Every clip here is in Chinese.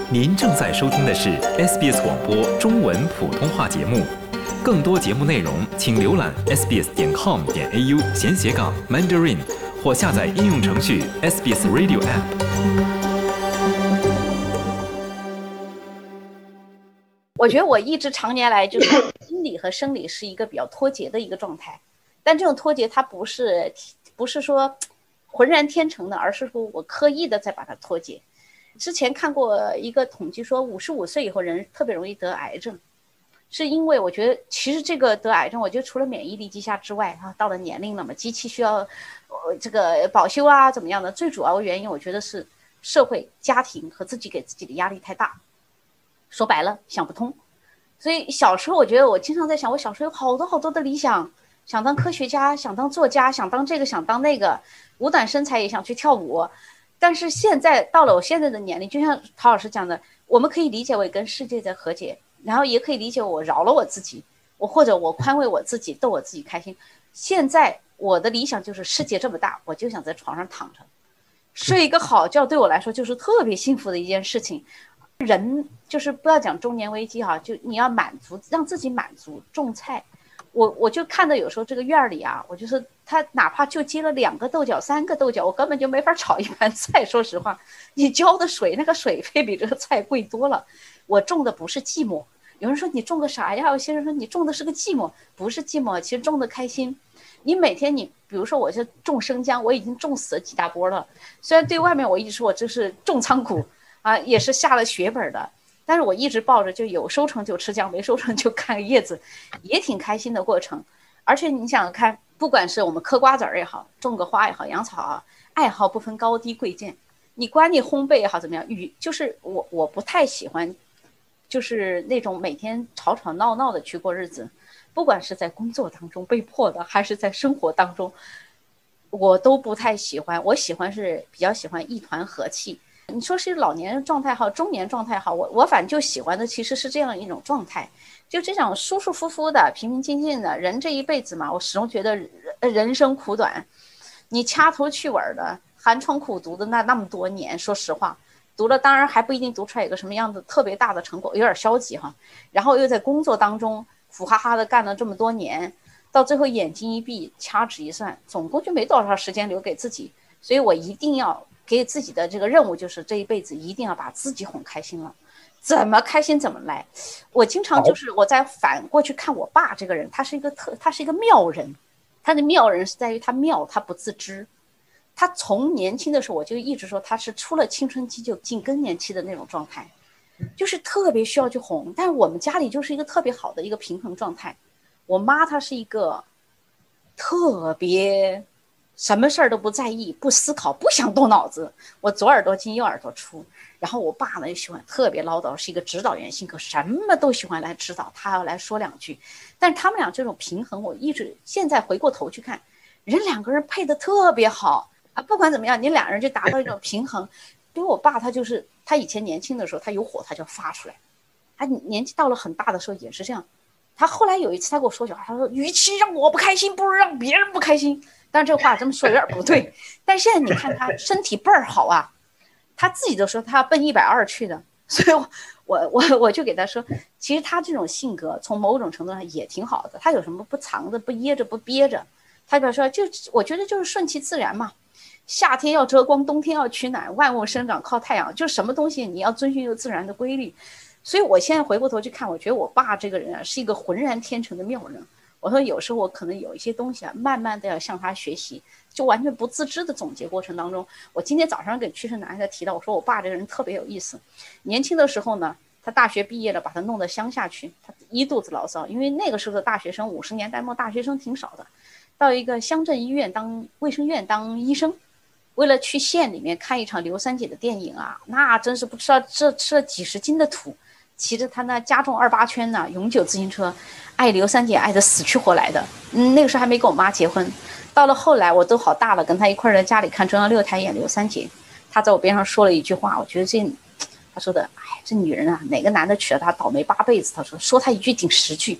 您正在收听的是 SBS 广播中文普通话节目，更多节目内容请浏览 sbs.com.au/Mandarin 或下载应用程序 SBS Radio App。 我觉得我一直常年来就是心理和生理是一个比较脱节的一个状态，但这种脱节它不是说浑然天成的，而是说我刻意的在把它脱节。之前看过一个统计说55岁以后人特别容易得癌症，是因为我觉得其实这个得癌症，我觉得除了免疫力低下之外到了年龄了嘛，机器需要这个保修啊怎么样的，最主要的原因我觉得是社会家庭和自己给自己的压力太大，说白了想不通。所以小时候我觉得我经常在想，我小时候有好多的理想，想当科学家，想当作家，想当这个想当那个，五短身材也想去跳舞。但是现在到了我现在的年龄，就像陶老师讲的，我们可以理解为跟世界在和解，然后也可以理解我饶了我自己，或者我宽慰我自己，逗我自己开心。现在我的理想就是世界这么大，我就想在床上躺着睡一个好觉，对我来说就是特别幸福的一件事情。人就是不要讲中年危机就你要满足，让自己满足。种菜，我就看到有时候这个院里我就是他哪怕就接了2个豆角3个豆角，我根本就没法炒一盘菜。说实话，你浇的水那个水费比这个菜贵多了。我种的不是寂寞，有人说你种个啥呀？有些人说你种的是个寂寞，不是寂寞，其实种的开心。你每天比如说我是种生姜，我已经种死了几大波了，虽然对外面我一直说我这是种仓库也是下了血本的，但是我一直抱着就有收成就吃姜，没收成就看叶子，也挺开心的过程。而且你想想看，不管是我们嗑瓜子也好，种个花也好，养草爱好不分高低贵贱，你管你烘焙也好怎么样，就是我不太喜欢就是那种每天吵吵闹闹的去过日子，不管是在工作当中被迫的，还是在生活当中，我都不太喜欢。我比较喜欢一团和气。你说是老年状态好，中年状态好，我反正就喜欢的其实是这样一种状态，就这种舒舒服服的、平平静静的。人这一辈子嘛，我始终觉得人生苦短，你掐头去尾的寒窗苦读的那么多年，说实话，读了当然还不一定读出来一个什么样的特别大的成果，有点消极然后又在工作当中苦哈哈的干了这么多年，到最后眼睛一闭，掐指一算，总共就没多少时间留给自己。所以我一定要给自己的这个任务，就是这一辈子一定要把自己哄开心了，怎么开心怎么来。我经常就是我在反过去看我爸这个人，他是一个妙人。他的妙人是在于他妙，他不自知。他从年轻的时候我就一直说他是出了青春期就进更年期的那种状态，就是特别需要去哄。但是我们家里就是一个特别好的一个平衡状态。我妈她是一个特别什么事儿都不在意，不思考，不想动脑子，我左耳朵进右耳朵出。然后我爸呢喜欢特别唠叨，是一个指导员性格，什么都喜欢来指导，他要来说2句。但是他们俩这种平衡，我一直现在回过头去看，人2个人配得特别好不管怎么样，你2人就达到一种平衡。因为我爸他以前年轻的时候，他有火他就发出来，他年纪到了很大的时候也是这样。他后来有一次他跟我说句话，他说与其让我不开心，不如让别人不开心。但是这个话这么说有点不对，但现在你看他身体倍儿好他自己都说他要奔120去的。所以我就给他说，其实他这种性格从某种程度上也挺好的，他有什么不藏着不掖着不憋着。他就说我觉得就是顺其自然嘛，夏天要遮光，冬天要取暖，万物生长靠太阳，就什么东西你要遵循一个自然的规律。所以我现在回过头去看，我觉得我爸这个人是一个浑然天成的妙人。我说有时候我可能有一些东西慢慢的要向他学习，就完全不自知的总结过程当中。我今天早上给屈胜男在提到，我说我爸这个人特别有意思。年轻的时候呢，他大学毕业了，把他弄到乡下去，他一肚子牢骚，因为那个时候的大学生，50年代末大学生挺少的，到一个乡镇医院当卫生院当医生，为了去县里面看一场刘三姐的电影那真是不知道吃了几十斤的土，骑着他那加重28圈永久自行车，爱刘三姐爱得死去活来的。那个时候还没跟我妈结婚，到了后来我都好大了，跟他一块在家里看中央6台演刘三姐，他在我边上说了一句话，我觉得他说的，这女人哪个男的娶了她倒霉8辈子。他说他一句顶10句，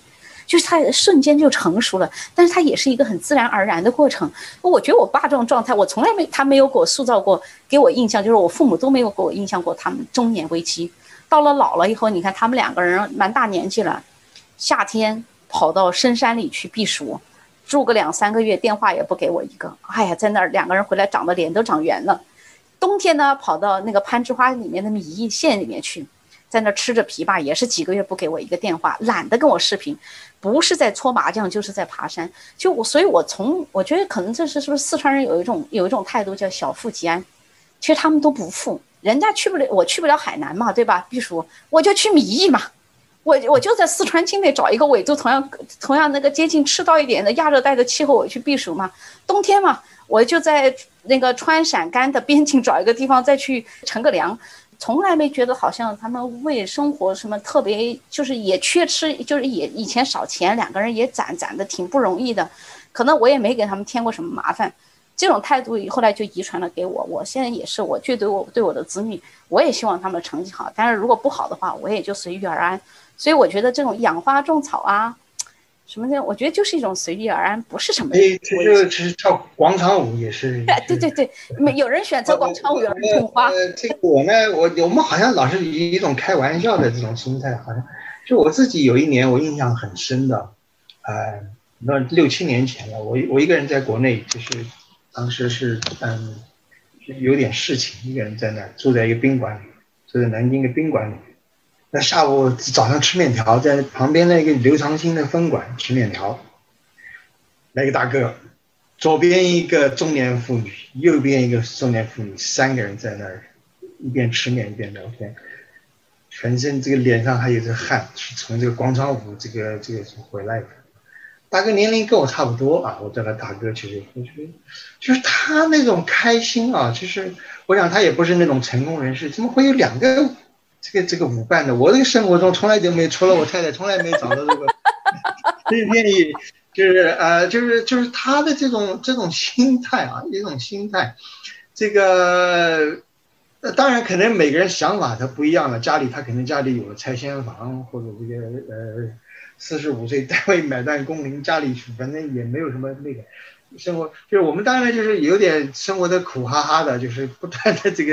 就是它瞬间就成熟了，但是它也是一个很自然而然的过程。我觉得我爸这种状态，我从来他没有给我塑造过，给我印象就是我父母都没有给我印象过他们中年危机。到了老了以后，你看他们2个人蛮大年纪了，夏天跑到深山里去避暑，住个2、3个月，电话也不给我一个。哎呀，在那儿2个人回来长得脸都长圆了。冬天呢，跑到那个攀枝花里面的米易县里面去，在那吃着枇杷，也是几个月不给我一个电话，懒得跟我视频，不是在搓麻将就是在爬山。所以我觉得可能这是不是四川人有一种态度叫小富即安，其实他们都不富，人家去不了，我去不了海南嘛，对吧？避暑我就去米易嘛，我就在四川境内找一个纬度同样那个接近赤道一点的亚热带的气候，我去避暑嘛。冬天嘛，我就在那个川陕甘的边境找一个地方再去乘个凉。从来没觉得好像他们为生活什么特别，就是也缺吃，就是也以前少钱，2个人也攒的挺不容易的，可能我也没给他们添过什么麻烦。这种态度后来就遗传了给我，我现在也是，我对我的子女，我也希望他们成绩好，但是如果不好的话，我也就随遇而安。所以我觉得这种养花种草啊什么的，我觉得就是一种随遇而安，不是什么。 其实跳广场舞也是。 对，有人选择广场舞，有人种花。 这个我们好像老是以一种开玩笑的这种心态，好像就我自己有一年我印象很深的，那6、7年前了，我一个人在国内，就是当时是有点事情，一个人在那儿住在一个宾馆里，住在南京的宾馆里。那早上吃面条，在旁边那个刘长兴的分馆吃面条，来一个大哥，左边一个中年妇女，右边一个中年妇女，3个人在那儿一边吃面一边聊天，全身这个脸上还有这汗，是从这个广场舞这个回来的。大哥年龄跟我差不多啊，我叫他大哥，其实我觉得就是他那种开心啊，就是我想他也不是那种成功人士，怎么会有2个这个舞伴的？我这个生活中从来就没，除了我太太，从来没找到这个愿意，就是他的这种心态啊，一种心态。这个当然可能每个人想法他不一样了，他可能家里有了拆迁房，或者这个45岁单位买断工龄，家里反正也没有什么那个生活，就是我们当然就是有点生活的苦哈哈的，就是不断的这个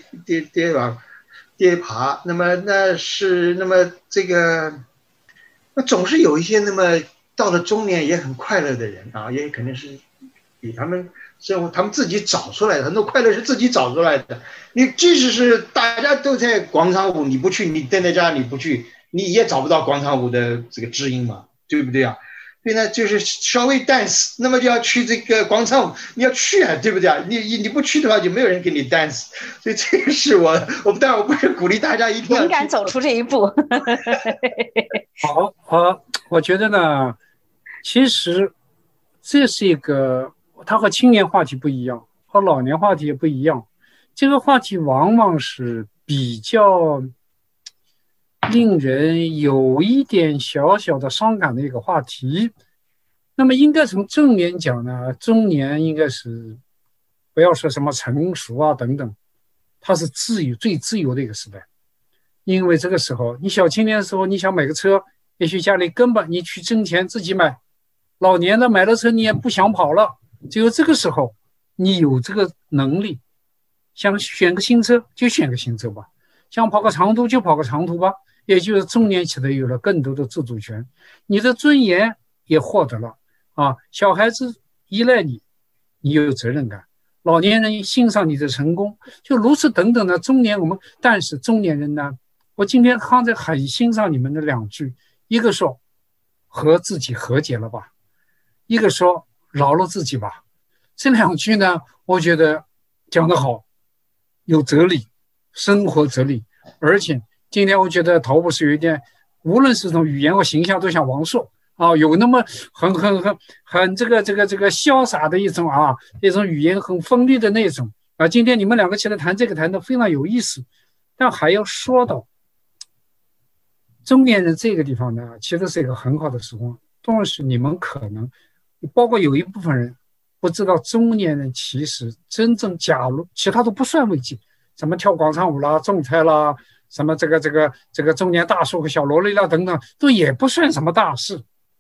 跌爬，那么这个总是有一些那么到了中年也很快乐的人啊，也可能是比他们生活他们自己找出来的，很多快乐是自己找出来的。你即使是大家都在广场舞，你不去，你待在家你不去，你也找不到广场舞的这个知音嘛，对不对啊？所以呢，就是稍微 dance， 那么就要去这个广场舞，你要去啊，对不对啊？你不去的话，就没有人给你 dance。所以这个是当然我不是鼓励大家一定要勇敢走出这一步。 好，我觉得呢，其实这是一个，它和青年话题不一样，和老年话题也不一样。这个话题往往是比较令人有一点小小的伤感的一个话题。那么应该从正面讲呢，中年应该是不要说什么成熟啊等等，它是最自由的一个时代。因为这个时候你小青年的时候，你想买个车，也许家里根本你去挣钱自己买，老年的买了车你也不想跑了，只有这个时候你有这个能力，想选个新车就选个新车吧，想跑个长途就跑个长途吧，也就是中年期的有了更多的自主权，你的尊严也获得了啊，小孩子依赖你，你有责任感，老年人欣赏你的成功，就如此等等的。但是中年人呢，我今天刚才很欣赏你们的2句，一个说和自己和解了吧，一个说饶了自己吧。这2句呢，我觉得讲得好，有哲理，生活哲理。而且今天我觉得陶博士有一点，无论是从语言和形象都像王朔啊，有那么很这个潇洒的一种语言很锋利的那种啊。今天你们2个起来谈这个谈得非常有意思，但还要说到中年人这个地方呢，其实是一个很好的时光。但是你们可能包括有一部分人不知道，中年人其实真正假如其他都不算危机，什么跳广场舞啦、种菜啦，什么这个中年大叔和小萝莉啦等等，都也不算什么大事。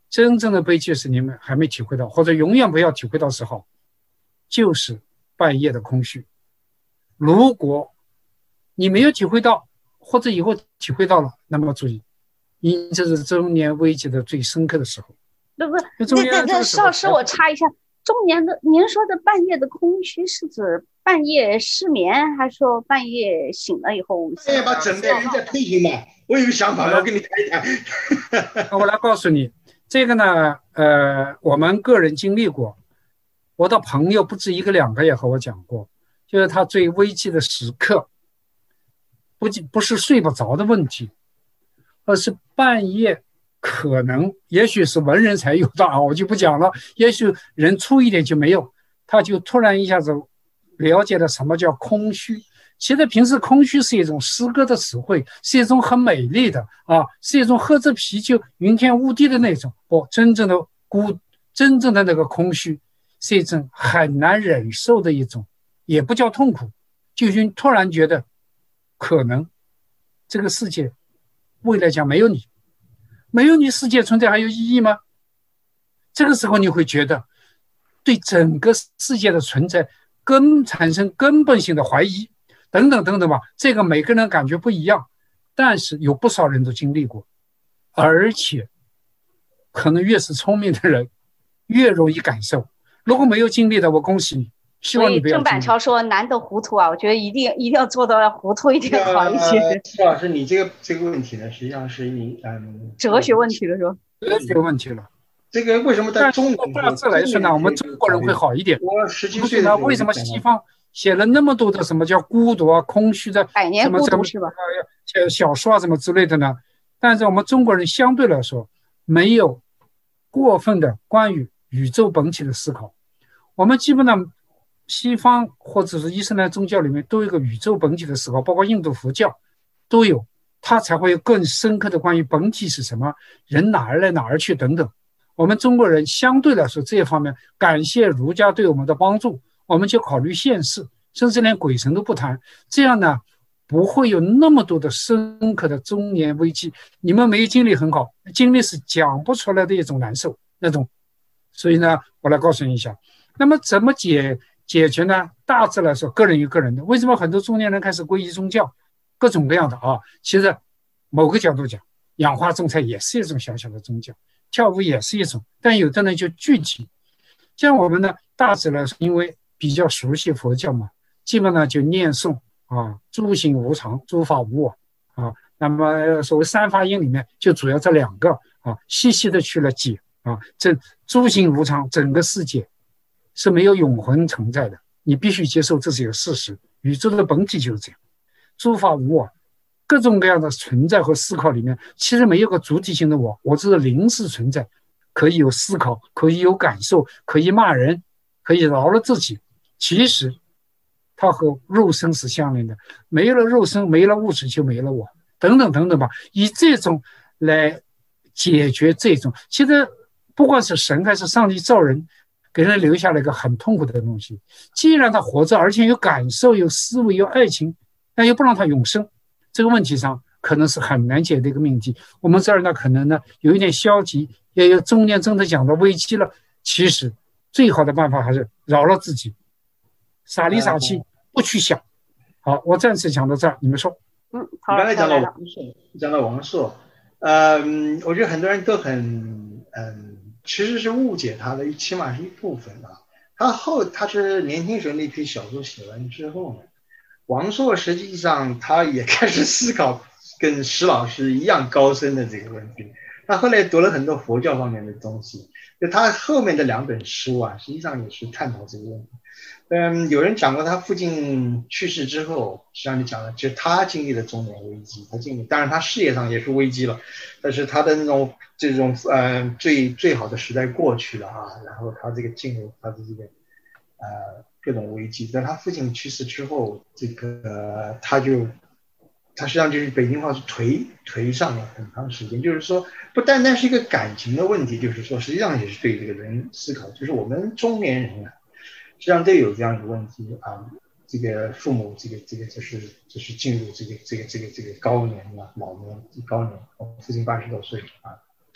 真正的悲剧是你们还没体会到，或者永远不要体会到时候，就是半夜的空虚。如果你没有体会到，或者以后体会到了，那么注意，因这是中年危机的最深刻的时候。 那邵师，我插一下，中年的您说的半夜的空虚是指半夜失眠，还是说半夜醒了以后？ 半夜把整个人在推行嘛？我有个想法，我跟你谈一谈。 我来告诉你，这个呢，我们个人经历过，我的朋友不止一个两个也和我讲过，就是他最危机的时刻，不是睡不着的问题，而是半夜可能，也许是文人才有的啊，我就不讲了。也许人粗一点就没有，他就突然一下子了解了什么叫空虚。其实平时空虚是一种诗歌的词汇，是一种很美丽的啊，是一种喝着啤酒云天雾地的那种。真正的那个空虚是一种很难忍受的一种，也不叫痛苦，就是突然觉得可能这个世界未来讲没有你世界存在还有意义吗？这个时候你会觉得对整个世界的存在产生根本性的怀疑等等等等吧。这个每个人感觉不一样，但是有不少人都经历过，而且可能越是聪明的人越容易感受。如果没有经历的，我恭喜你，希望你不要经历。 郑板桥说难得糊涂啊，我觉得一定要做到糊涂一点好一些。 施老师，你这个问题呢，实际上是你哲学问题了，是吧？ 哲学问题了。 这个为什么在中国大致来说呢，我们中国人会好一点。 我17岁的时候， 为什么西方写了那么多的什么叫孤独啊、空虚的百年孤独是吧？ 小说啊什么之类的呢？但是我们中国人相对来说没有过分的关于宇宙本体的思考。我们基本上西方或者是伊斯兰宗教里面都有一个宇宙本体的思考，包括印度佛教都有，它才会有更深刻的关于本体是什么，人哪儿来哪儿去等等。我们中国人相对来说这一方面，感谢儒家对我们的帮助，我们就考虑现世，甚至连鬼神都不谈，这样呢不会有那么多的深刻的中年危机。你们没有经历很好，经历是讲不出来的一种难受那种。所以呢，我来告诉你一下，那么怎么解决呢？大致来说，个人有个人的。为什么很多中年人开始皈依宗教？各种各样的啊。其实某个角度讲，养花种菜也是一种小小的宗教，跳舞也是一种，但有的人就具体。像我们呢，大致来说，因为比较熟悉佛教嘛，基本上就念诵啊，诸行无常，诸法无我啊。那么所谓三法印里面，就主要这两个啊，细细的去了解啊。这诸行无常，整个世界是没有永恒存在的，你必须接受这是一个事实。宇宙的本体就是这样。诸法无我，各种各样的存在和思考里面，其实没有个主体性的我，我只是临时存在，可以有思考，可以有感受，可以骂人，可以饶了自己。其实它和肉身是相连的，没了肉身，没了物质，就没了我，等等等等吧。以这种来解决这种，其实不管是神还是上帝造人，给人留下了一个很痛苦的东西。既然他活着，而且有感受、有思维、有爱情，那又不让他永生，这个问题上可能是很难解的一个命题。我们这儿呢，可能呢有一点消极，也有中年真的讲到危机了。其实最好的办法还是饶了自己，傻里傻气，不去想。好，我暂时讲到这儿，你们说。 好。 刚才讲到王朔，我觉得很多人都很其实是误解他的，起码是一部分啊。他是年轻时候那批小说写完之后呢，王朔实际上他也开始思考跟石老师一样高深的这个问题。他后来读了很多佛教方面的东西，就他后面的2本书啊，实际上也是探讨这个问题。有人讲过他父亲去世之后，实际上你讲了，就他经历了中年危机，当然他事业上也是危机了，但是他的这种最好的时代过去了啊，然后他这个进入他的这个各种危机。在他父亲去世之后，这个他实际上就是北京话是颓丧了很长时间，就是说不单单是一个感情的问题，就是说实际上也是对这个人思考，就是我们中年人啊，实际上都有这样一个问题啊，这个父母这个就是进入这个高年了，老年高年，我父亲80多岁啊，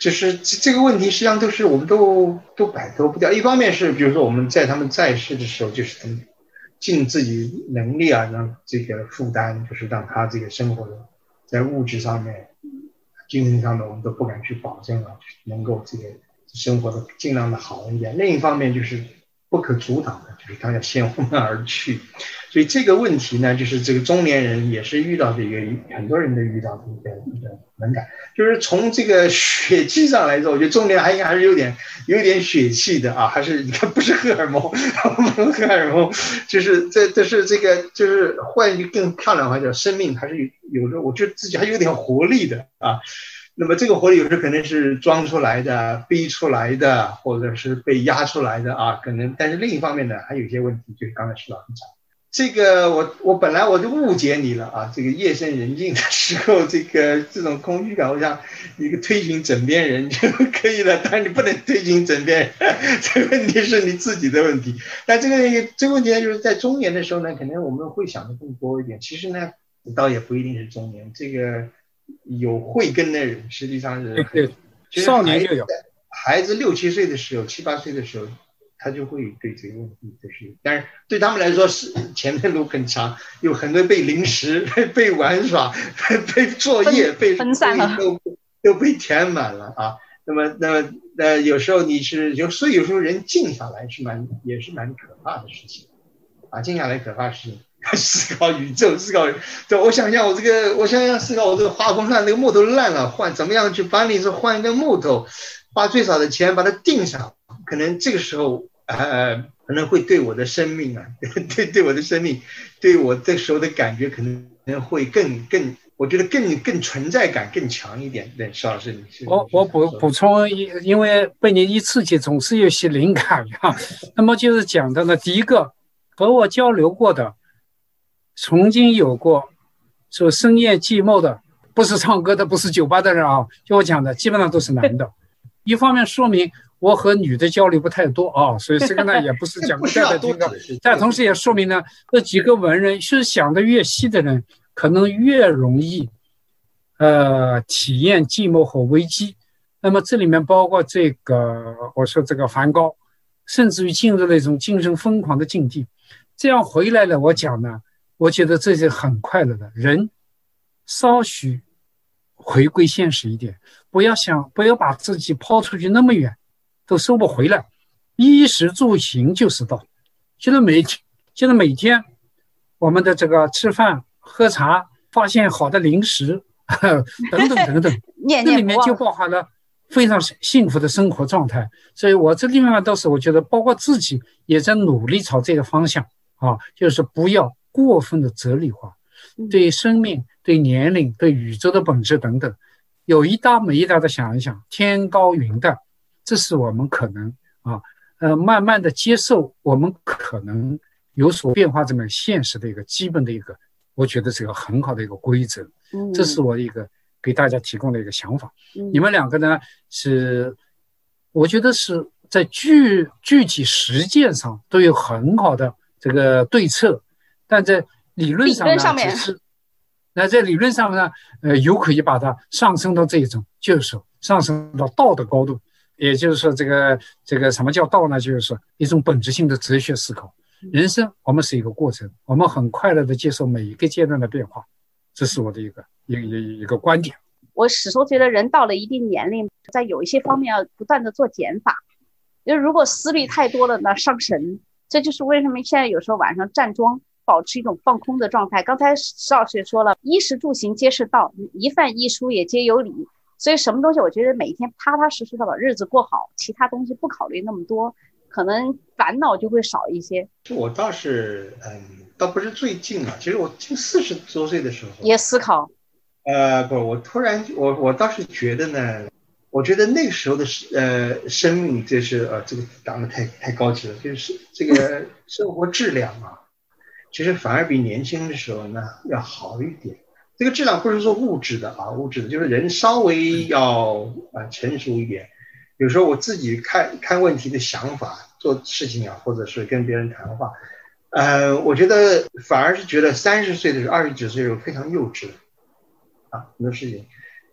就是这个问题实际上都是我们都摆脱不掉。一方面是比如说我们在他们在世的时候，就是尽自己能力啊，让这个负担，就是让他这个生活的在物质上面、精神上面，我们都不敢去保证啊，能够这个生活的尽量的好一点。另一方面就是不可阻挡的，就是他要先我们而去。所以这个问题呢，就是这个中年人也是遇到的一个很多人都遇到的一个门槛，就是从这个血气上来说，我觉得中年还应该还是有点血气的啊，还是你看不是荷尔蒙，荷尔蒙就是这是这个就是换一句更漂亮的话叫生命还是有时候我觉得自己还有点活力的啊。那么这个活力有时候可能是装出来的、逼出来的，或者是被压出来的啊，可能。但是另一方面呢，还有一些问题，就是刚才施老师讲，这个我本来我就误解你了啊，这个夜深人静的时候，这种空虚感，我想一个推行枕边人就可以了，但是你不能推行枕边人，这个问题是你自己的问题。但这个问题呢，就是在中年的时候呢，可能我们会想的更多一点。其实呢，倒也不一定是中年，这个有慧根的人，实际上是少年就有孩子6、7岁的时候、7、8岁的时候，他就会对这个问题就是，但是对他们来说是前面路很长，有很多被零食、被玩耍、被作业、被分散了， 都被填满了啊。那么有时候所以有时候人静下来也是蛮可怕的事情啊，静下来可怕是。思考宇宙，我想想思考我这个花工上那个木头烂了，怎么样去帮你换一个木头，花最少的钱把它钉上，可能这个时候可能会对我的生命啊，对我的生命，对我这时候的感觉可能会更，我觉得更存在感更强一点。对，邵老师， 我补充，因为被你一刺激，总是有些灵感啊。那么就是讲的呢，第一个和我交流过的。曾经有过说深夜寂寞的，不是唱歌的，不是酒吧的人啊，就我讲的基本上都是男的。一方面说明我和女的交流不太多啊，所以这个呢也不是讲不在的这个，但同时也说明呢，这几个文人是想的越细的人，可能越容易体验寂寞和危机。那么这里面包括这个我说这个梵高，甚至于进入了一种精神疯狂的境地。这样回来了，我讲呢。我觉得这是很快乐的，人稍许回归现实一点，不要把自己抛出去那么远，都收不回来。衣食住行就是道，就是每天我们的这个吃饭喝茶，发现好的零食等等，这里面就包含了非常幸福的生活状态。所以我这地方都是我觉得包括自己也在努力朝这个方向啊，就是不要过分的哲理化，对生命、对年龄、对宇宙的本质等等，有一搭没一搭的想一想，天高云淡，这是我们可能慢慢的接受我们可能有所变化这么现实的一个基本的一个，我觉得是个很好的一个规则。这是我一个给大家提供的一个想法。你们两个呢是，我觉得是在具体实践上都有很好的这个对策。但在理论上呢，在理论上呢，有可以把它上升到这一种，就是说上升到道的高度，也就是说这个什么叫道呢？就是说一种本质性的哲学思考。人生我们是一个过程，我们很快乐的接受每一个阶段的变化，这是我的一个观点。 我始终觉得人到了一定年龄，在有一些方面要不断的做减法，因为如果思虑太多了呢，伤神。这就是为什么现在有时候晚上站桩。保持一种放空的状态。刚才石老师也说了，衣食住行皆是道，一饭一书也皆有理。所以什么东西，我觉得每天踏踏实实的把日子过好，其他东西不考虑那么多，可能烦恼就会少一些。 我倒是，倒不是最近啊，其实我近40多岁的时候也思考。 不，我突然，我倒是觉得呢，我觉得那个时候的生命，就是这个讲的太高级了，就是这个生活质量啊。其实反而比年轻的时候呢要好一点。这个质量不是说物质的就是人稍微要成熟一点。有时候我自己看问题的想法、做事情啊，或者是跟别人谈话，我觉得反而是觉得30岁的时候、20几岁的时候非常幼稚很多事情。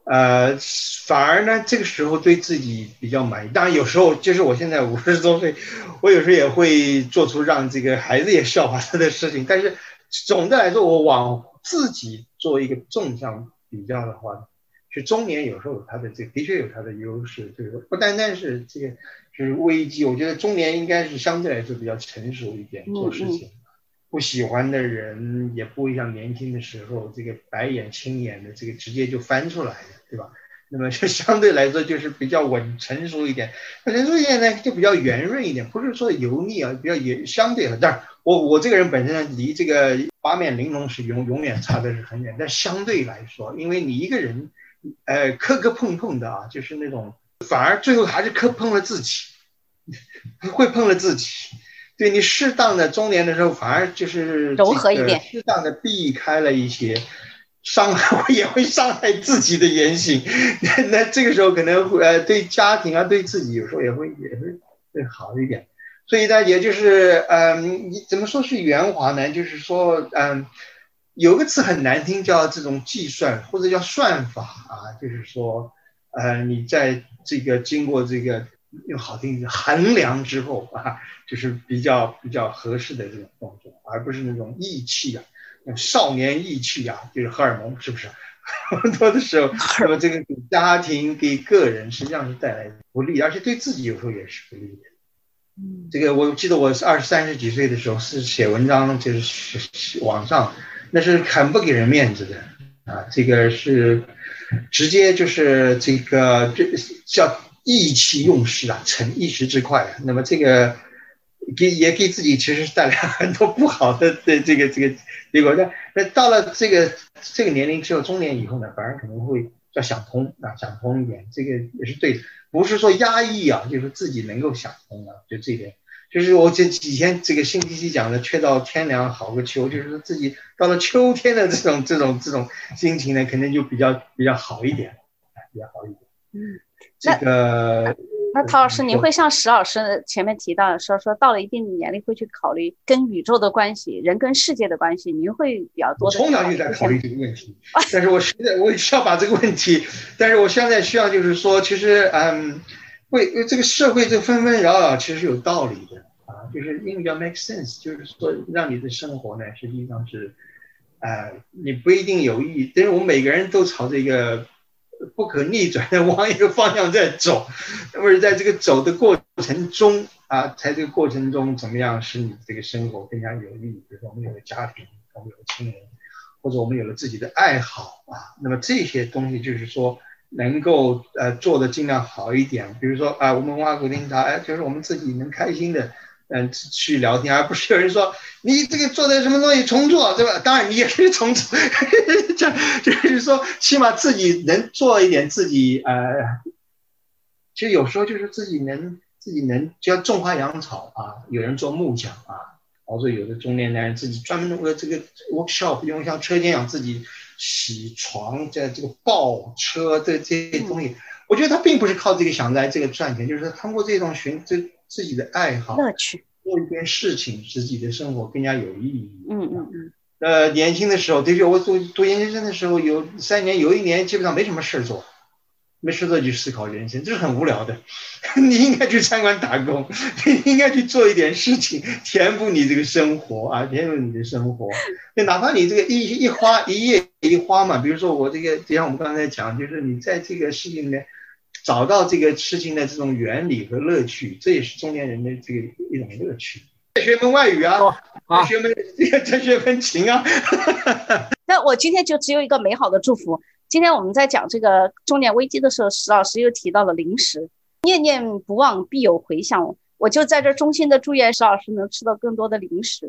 反而呢，这个时候对自己比较满意。当然，有时候就是我现在50多岁，我有时候也会做出让这个孩子也笑话他的事情。但是总的来说，我往自己做一个纵向比较的话，是中年有时候有它的的确有它的优势。这个不单单是这个是危机，我觉得中年应该是相对来说比较成熟一点做事情。不喜欢的人也不会像年轻的时候这个白眼青眼的这个直接就翻出来的，对吧？那么就相对来说就是比较成熟一点，成熟一点呢就比较圆润一点，不是说油腻啊，比较也相对的。但是我这个人本身离这个八面玲珑是永远差的是很远，但相对来说，因为你一个人磕碰的啊，就是那种反而最后还是碰了自己，会碰了自己。对，你适当的中年的时候，反而就是柔和一点， 适当的避开了一些伤害，也会伤害自己的言行。那这个时候可能对家庭啊，对自己有时候也会好一点。所以呢，也就是你怎么说是圆滑呢？就是说有个词很难听，叫这种计算或者叫算法啊，就是说你在这个经过这个用好听衡量之后啊，就是比较合适的这种动作，而不是那种义气啊，那种少年义气啊，就是荷尔蒙，是不是？很多的时候，那么这个给家庭、给个人实际上是带来不利，而且对自己有时候也是不利的。这个我记得我是30几岁的时候是写文章，就是网上，那是很不给人面子的啊，这个是直接就是这个叫意气用事啊，逞一时之快。那么这个也给自己其实带来很多不好的这个结果。那到了这个年龄之后，中年以后呢，反而可能会要想通一点，这个也是对的，不是说压抑啊，就是自己能够想通啊，就这一点。就是我这几天这个星期七讲的，却到天凉好个秋，就是说自己到了秋天的这种心情呢，肯定就比较好一点，比较好一点。这个那陶老师，您会像石老师前面提到说到了一定的年龄会去考虑跟宇宙的关系、人跟世界的关系，您会比较多的。 从小就在考虑这个问题，但是我现在我需要把这个问题，但是我现在需要就是说，其实为这个社会这纷纷扰扰其实有道理的啊，就是英语叫 make sense， 就是说让你的生活呢实际上是你不一定有意，但是我们每个人都朝着一个不可逆转的往一个方向在走，那么在这个走的过程中啊，在这个过程中怎么样使你这个生活更加有意义？比如说我们有了家庭，我们有了亲人，或者我们有了自己的爱好啊，那么这些东西就是说能够做的尽量好一点。比如说我们挖苦听他就是我们自己能开心的去聊天，而不是有人说你这个做的什么东西重做，对吧？当然你也可以重做，就是说起码自己能做一点自己其实有时候就是自己能就要种花养草啊，有人做木匠啊，或者有的中年男人自己专门弄个这个 workshop， 用像车间养自己洗床，这个抱车这些东西，我觉得他并不是靠这个想来这个赚钱，就是通过这种自己的爱好乐趣， 做一件事情，使自己的生活更加有意义。年轻的时候，的确，我读研究生的时候有3年，有1年基本上没什么事做，没事做就思考人生，这是很无聊的。你应该去餐馆打工，你应该去做一点事情，填补你这个生活啊，填补你的生活。就哪怕你这个一叶一花嘛，比如说我这个，就像我们刚才讲，就是你在这个事情里面找到这个事情的这种原理和乐趣，这也是中年人的这个一种乐趣。学门外语啊，再学门琴啊。 那我今天就只有一个美好的祝福。今天我们在讲这个中年危机的时候，石老师又提到了零食，念念不忘必有回响。我就在这衷心的祝愿石老师能吃到更多的零食。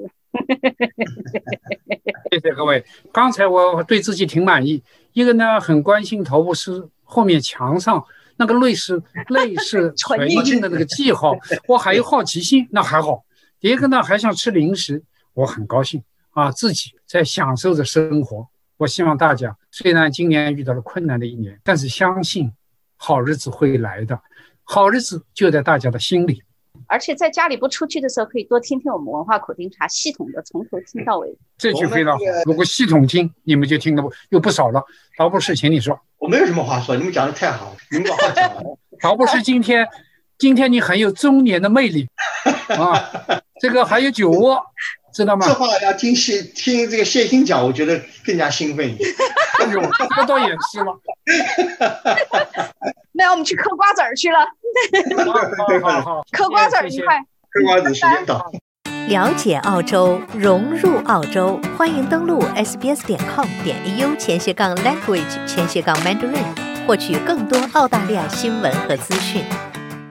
谢谢各位。刚才我对自己挺满意，一个呢很关心头部是后面墙上那个类似纯净的那个记号，我还有好奇心，那还好。第一个呢还想吃零食，我很高兴啊，自己在享受着生活。我希望大家虽然今年遇到了困难的一年，但是相信好日子会来的，好日子就在大家的心里。 而且在家里不出去的时候，可以多听听我们文化口听茶，系统的从头听到尾。 这句非常好，如果系统听，你们就听得又不少了。陶博士，请你说。 我没有什么话说，你们讲的太好了，你们把话讲完了。 陶博士，今天你很有中年的魅力啊，这个还有酒窝，知道吗？ 这话要听这个谢欣讲，我觉得更加兴奋一点。 哎呦，这倒也是了。 那我们去嗑瓜子儿去了。 好， 嗑瓜子儿愉快。 嗑瓜子时间到。 了解澳洲，融入澳洲，欢迎登录 sbs.com.au/language/Mandarin，获取更多澳大利亚新闻和资讯。